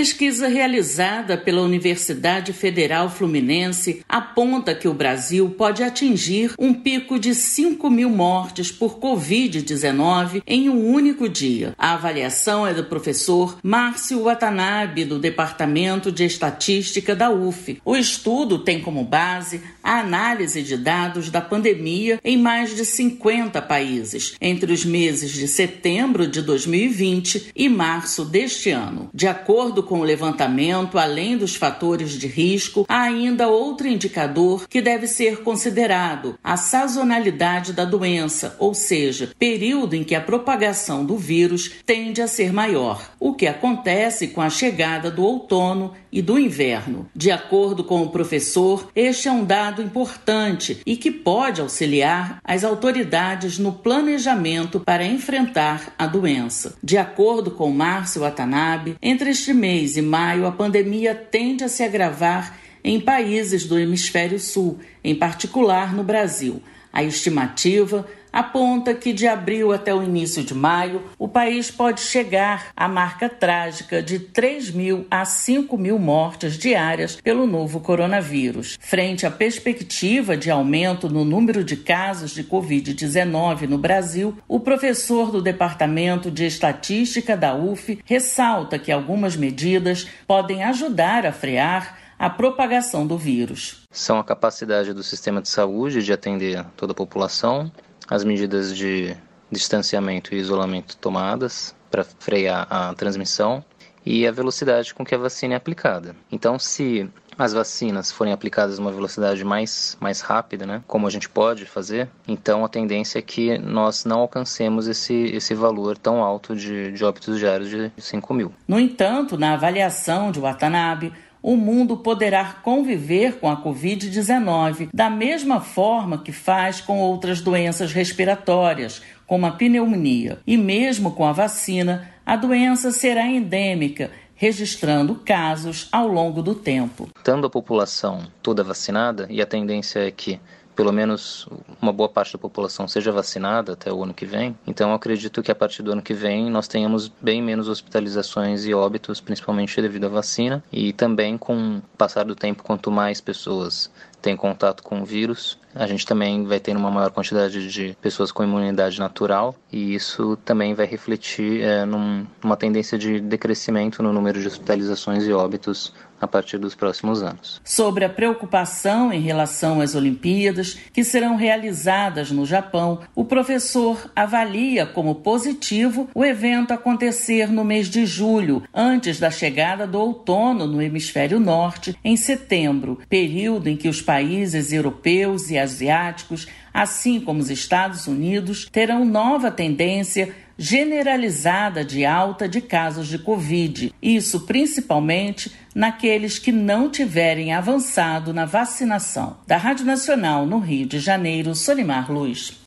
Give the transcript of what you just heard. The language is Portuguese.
Pesquisa realizada pela Universidade Federal Fluminense aponta que o Brasil pode atingir um pico de 5.000 mortes por Covid-19 em um único dia. A avaliação é do professor Márcio Watanabe, do Departamento de Estatística da UF. O estudo tem como base a análise de dados da pandemia em mais de 50 países, entre os meses de setembro de 2020 e março deste ano. De acordo com o levantamento, além dos fatores de risco, há ainda outro indicador que deve ser considerado: a sazonalidade da doença, ou seja, período em que a propagação do vírus tende a ser maior, o que acontece com a chegada do outono e do inverno. De acordo com o professor, este é um dado importante e que pode auxiliar as autoridades no planejamento para enfrentar a doença. De acordo com Márcio Watanabe, entre este mês e maio, a pandemia tende a se agravar em países do hemisfério sul, em particular no Brasil. A estimativa aponta que de abril até o início de maio, o país pode chegar à marca trágica de 3.000 a 5.000 mortes diárias pelo novo coronavírus. Frente à perspectiva de aumento no número de casos de Covid-19 no Brasil, o professor do Departamento de Estatística da UF ressalta que algumas medidas podem ajudar a frear a propagação do vírus. São a capacidade do sistema de saúde de atender toda a população, as medidas de distanciamento e isolamento tomadas para frear a transmissão e a velocidade com que a vacina é aplicada. Então, se as vacinas forem aplicadas numa velocidade mais rápida, né, como a gente pode fazer, então a tendência é que nós não alcancemos esse valor tão alto de óbitos diários de 5.000. No entanto, na avaliação de Watanabe, o mundo poderá conviver com a Covid-19 da mesma forma que faz com outras doenças respiratórias, como a pneumonia. E mesmo com a vacina, a doença será endêmica, registrando casos ao longo do tempo. Estando a população toda vacinada, e a tendência é que pelo menos uma boa parte da população seja vacinada até o ano que vem, então eu acredito que a partir do ano que vem nós tenhamos bem menos hospitalizações e óbitos, principalmente devido à vacina, e também com o passar do tempo, quanto mais pessoas têm contato com o vírus, a gente também vai ter uma maior quantidade de pessoas com imunidade natural, e isso também vai refletir numa tendência de decrescimento no número de hospitalizações e óbitos a partir dos próximos anos. Sobre a preocupação em relação às Olimpíadas, que serão realizadas no Japão, o professor avalia como positivo o evento acontecer no mês de julho, antes da chegada do outono no hemisfério norte, em setembro, período em que os países europeus e asiáticos, assim como os Estados Unidos, terão nova tendência generalizada de alta de casos de Covid, isso principalmente naqueles que não tiverem avançado na vacinação. Da Rádio Nacional, no Rio de Janeiro, Solimar Luz.